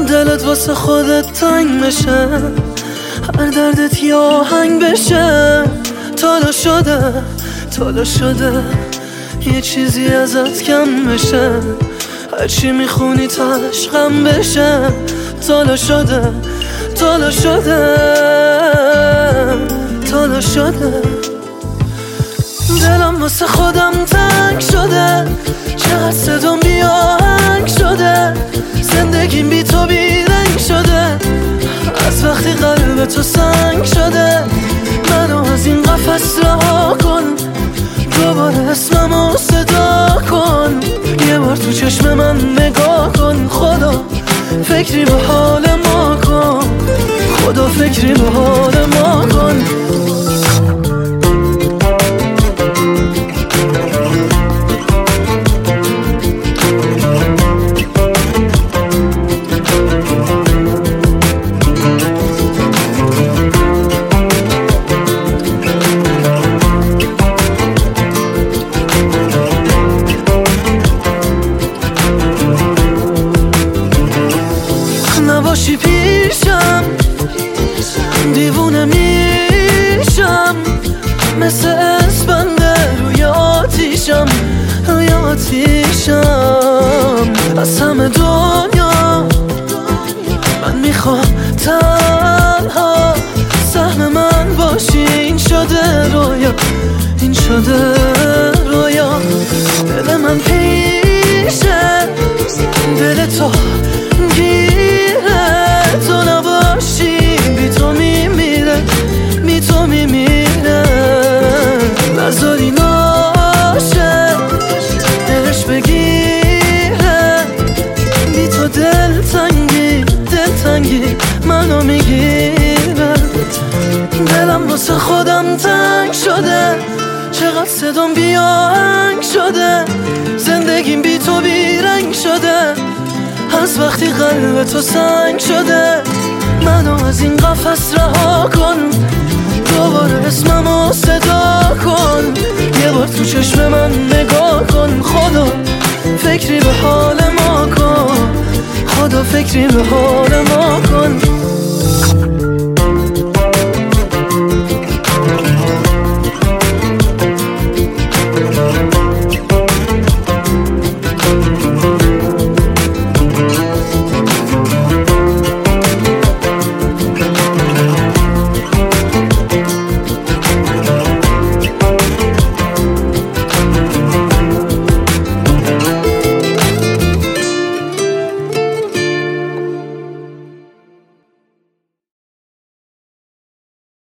دلت واسه خودت تنگ بشه، هر دردت یه آهنگ بشه. تالا شده یه چیزی ازت کم بشه، هرچی میخونی تاش غم بشه. تالا شده دلم واسه خودم تنگ شده، چقدر صدام بی آهنگ شده. زندگیم بی تو بی رنگ شده، از وقتی قلب تو سنگ شده. منو از این قفس رها کن، دوباره اسممو صدا کن. یه بار تو چشم من نگاه کن، خدا فکری به حال ما کن، خدا فکری به حال ما کن. نباشی پیشم دیوونه میشم، مثل اسپنده روی آتیشم. از همه دنیا من میخوام تنها سهم من باشی. این شده رویا دل من پیشه، دل تو گیره. تو نباشی بی تو میمیره. نذاری ناشه دلش بگیره، بی تو دلتنگی منو میگیره. دلم واسه خودم تنگ شده، چقدر صدام بی آهنگ شده. زندگیم بی تو بی رنگ شده، از وقتی قلب تو سنگ شده. منو از این قفس رها کن، دوباره اسممو صدا کن. یه بار تو چشم من نگاه کن، خدا فکری به حال ما کن، خدا فکری به حال ما کن.